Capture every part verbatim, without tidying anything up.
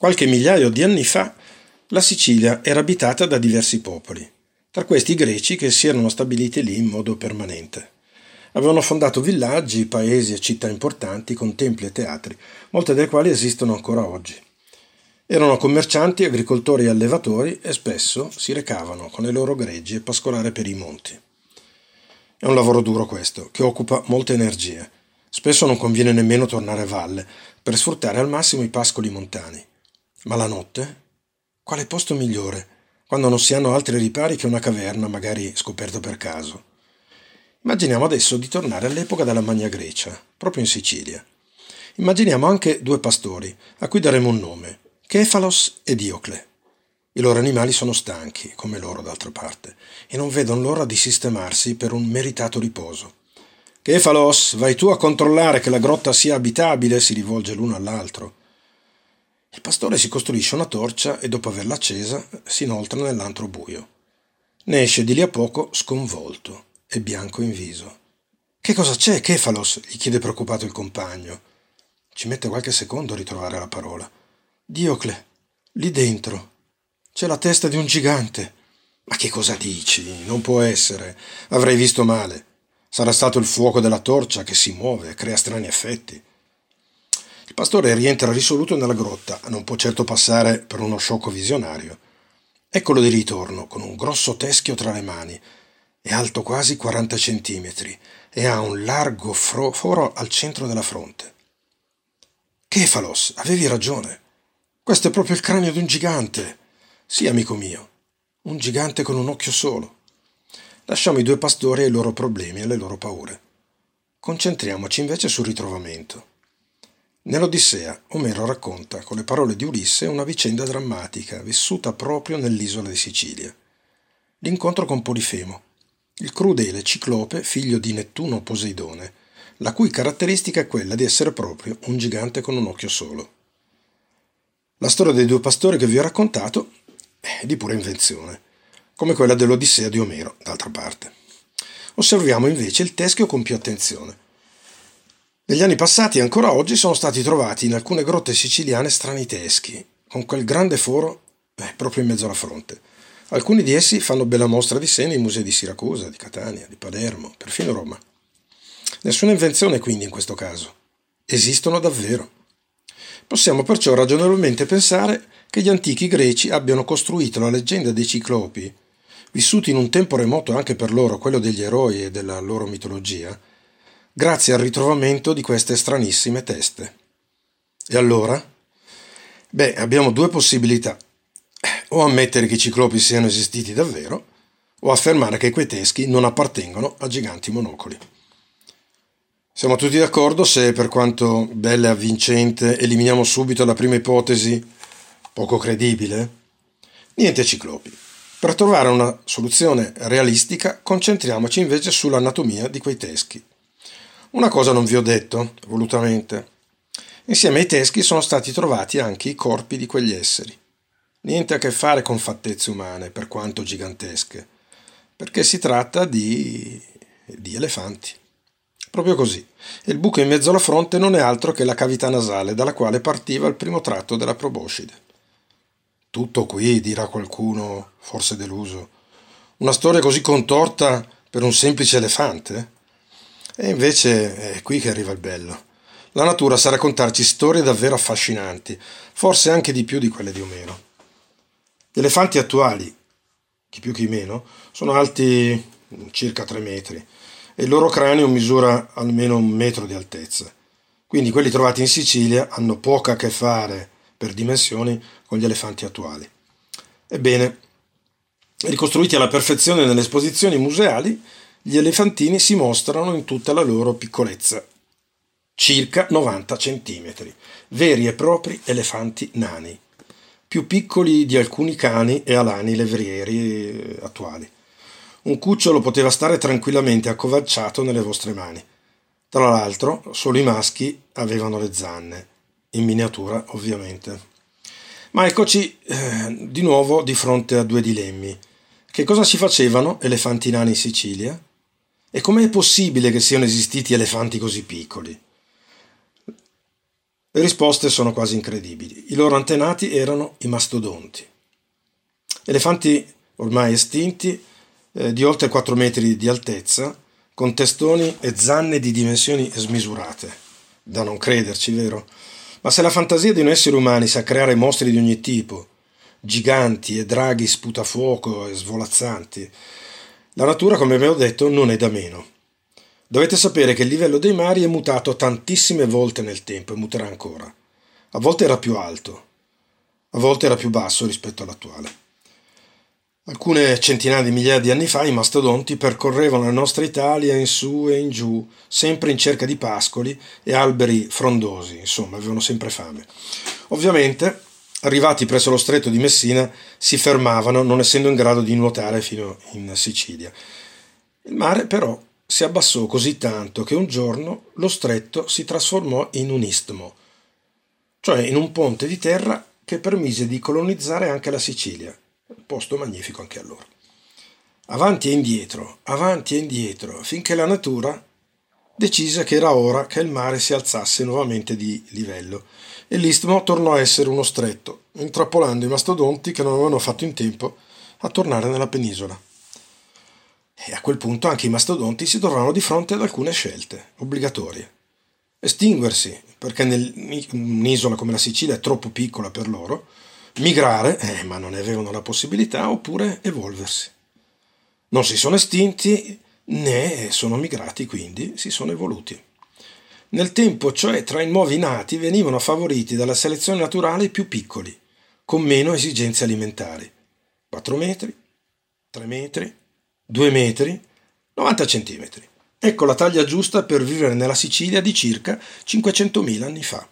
Qualche migliaio di anni fa la Sicilia era abitata da diversi popoli, tra questi i greci che si erano stabiliti lì in modo permanente. Avevano fondato villaggi, paesi e città importanti con templi e teatri, molte delle quali esistono ancora oggi. Erano commercianti, agricoltori e allevatori e spesso si recavano con le loro greggi a pascolare per i monti. È un lavoro duro questo, che occupa molte energie. Spesso non conviene nemmeno tornare a valle per sfruttare al massimo i pascoli montani. Ma la notte? Quale posto migliore, quando non si hanno altri ripari che una caverna, magari scoperta per caso? Immaginiamo adesso di tornare all'epoca della Magna Grecia, proprio in Sicilia. Immaginiamo anche due pastori, a cui daremo un nome, Kefalos e Diocle. I loro animali sono stanchi, come loro d'altra parte, e non vedono l'ora di sistemarsi per un meritato riposo. Kefalos, vai tu a controllare che la grotta sia abitabile, si rivolge l'uno all'altro. Il pastore si costruisce una torcia e dopo averla accesa si inoltra nell'antro buio. Ne esce di lì a poco sconvolto e bianco in viso. «Che cosa c'è, Kefalos?» gli chiede preoccupato il compagno. Ci mette qualche secondo a ritrovare la parola. «Diocle, lì dentro c'è la testa di un gigante». «Ma che cosa dici? Non può essere. Avrei visto male. Sarà stato il fuoco della torcia che si muove e crea strani effetti». Il pastore rientra risoluto nella grotta, non può certo passare per uno sciocco visionario. Eccolo di ritorno, con un grosso teschio tra le mani. È alto quasi quaranta centimetri e ha un largo fro- foro al centro della fronte. «Kefalos, avevi ragione. Questo è proprio il cranio di un gigante. Sì, amico mio, un gigante con un occhio solo». Lasciamo i due pastori ai loro problemi e alle loro paure. Concentriamoci invece sul ritrovamento. Nell'Odissea, Omero racconta con le parole di Ulisse una vicenda drammatica vissuta proprio nell'isola di Sicilia. L'incontro con Polifemo, il crudele ciclope figlio di Nettuno Poseidone, la cui caratteristica è quella di essere proprio un gigante con un occhio solo. La storia dei due pastori che vi ho raccontato è di pura invenzione, come quella dell'Odissea di Omero, d'altra parte. Osserviamo invece il teschio con più attenzione. Negli anni passati e ancora oggi sono stati trovati in alcune grotte siciliane strani teschi, con quel grande foro eh, proprio in mezzo alla fronte. Alcuni di essi fanno bella mostra di sé nei musei di Siracusa, di Catania, di Palermo, perfino Roma. Nessuna invenzione quindi in questo caso. Esistono davvero. Possiamo perciò ragionevolmente pensare che gli antichi greci abbiano costruito la leggenda dei ciclopi, vissuti in un tempo remoto anche per loro, quello degli eroi e della loro mitologia, grazie al ritrovamento di queste stranissime teste. E allora? Beh, abbiamo due possibilità. O ammettere che i ciclopi siano esistiti davvero, o affermare che quei teschi non appartengono a giganti monocoli. Siamo tutti d'accordo se, per quanto bella e avvincente, eliminiamo subito la prima ipotesi, poco credibile? Niente ciclopi. Per trovare una soluzione realistica, concentriamoci invece sull'anatomia di quei teschi. Una cosa non vi ho detto, volutamente. Insieme ai teschi sono stati trovati anche i corpi di quegli esseri. Niente a che fare con fattezze umane, per quanto gigantesche, perché si tratta di... di elefanti. Proprio così. E il buco in mezzo alla fronte non è altro che la cavità nasale dalla quale partiva il primo tratto della proboscide. Tutto qui, dirà qualcuno, forse deluso. Una storia così contorta per un semplice elefante? E invece è qui che arriva il bello. La natura sa raccontarci storie davvero affascinanti, forse anche di più di quelle di Omero. Gli elefanti attuali, chi più chi meno, sono alti circa tre metri e il loro cranio misura almeno un metro di altezza. Quindi quelli trovati in Sicilia hanno poco a che fare per dimensioni con gli elefanti attuali. Ebbene, ricostruiti alla perfezione nelle esposizioni museali, gli elefantini si mostrano in tutta la loro piccolezza, circa novanta centimetri, veri e propri elefanti nani, più piccoli di alcuni cani e alani levrieri attuali. Un cucciolo poteva stare tranquillamente accovacciato nelle vostre mani. Tra l'altro, solo i maschi avevano le zanne, in miniatura ovviamente. Ma eccoci eh, di nuovo di fronte a due dilemmi. Che cosa ci facevano elefanti nani in Sicilia? E com'è possibile che siano esistiti elefanti così piccoli? Le risposte sono quasi incredibili. I loro antenati erano i mastodonti. Elefanti ormai estinti, eh, di oltre quattro metri di altezza, con testoni e zanne di dimensioni smisurate. Da non crederci, vero? Ma se la fantasia di noi esseri umani sa creare mostri di ogni tipo, giganti e draghi sputafuoco e svolazzanti, la natura, come abbiamo detto, non è da meno. Dovete sapere che il livello dei mari è mutato tantissime volte nel tempo e muterà ancora. A volte era più alto, a volte era più basso rispetto all'attuale. Alcune centinaia di migliaia di anni fa i mastodonti percorrevano la nostra Italia in su e in giù, sempre in cerca di pascoli e alberi frondosi, insomma, avevano sempre fame. Ovviamente, arrivati presso lo stretto di Messina, si fermavano, non essendo in grado di nuotare fino in Sicilia. Il mare, però, si abbassò così tanto che un giorno lo stretto si trasformò in un istmo, cioè in un ponte di terra che permise di colonizzare anche la Sicilia, posto magnifico anche allora. Avanti e indietro, avanti e indietro, finché la natura decise che era ora che il mare si alzasse nuovamente di livello e l'istmo tornò a essere uno stretto, intrappolando i mastodonti che non avevano fatto in tempo a tornare nella penisola. E a quel punto anche i mastodonti si trovarono di fronte ad alcune scelte obbligatorie. Estinguersi, perché un'isola come la Sicilia è troppo piccola per loro, migrare, eh, ma non ne avevano la possibilità, oppure evolversi. Non si sono estinti né sono migrati, quindi si sono evoluti. Nel tempo, cioè tra i nuovi nati, venivano favoriti dalla selezione naturale i più piccoli, con meno esigenze alimentari. quattro metri, tre metri, due metri, novanta centimetri. Ecco la taglia giusta per vivere nella Sicilia di circa cinquecentomila anni fa.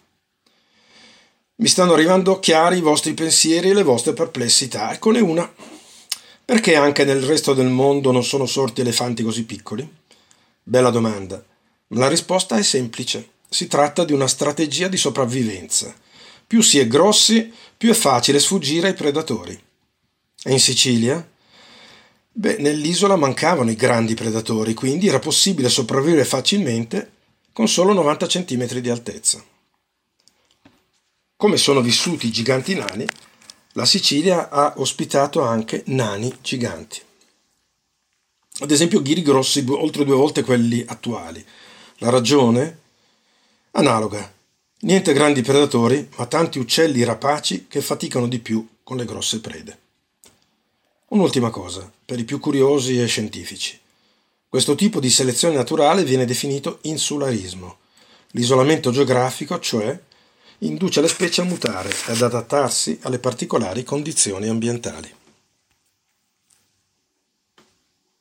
Mi stanno arrivando chiari i vostri pensieri e le vostre perplessità. Eccone una. Perché anche nel resto del mondo non sono sorti elefanti così piccoli? Bella domanda. La risposta è semplice. Si tratta di una strategia di sopravvivenza. Più si è grossi, più è facile sfuggire ai predatori. E in Sicilia? Beh, nell'isola mancavano i grandi predatori, quindi era possibile sopravvivere facilmente con solo novanta centimetri di altezza. Come sono vissuti i giganti nani, la Sicilia ha ospitato anche nani giganti. Ad esempio ghiri grossi oltre due volte quelli attuali. La ragione? Analoga. Niente grandi predatori, ma tanti uccelli rapaci che faticano di più con le grosse prede. Un'ultima cosa, per i più curiosi e scientifici. Questo tipo di selezione naturale viene definito insularismo. L'isolamento geografico, cioè, induce le specie a mutare e ad adattarsi alle particolari condizioni ambientali.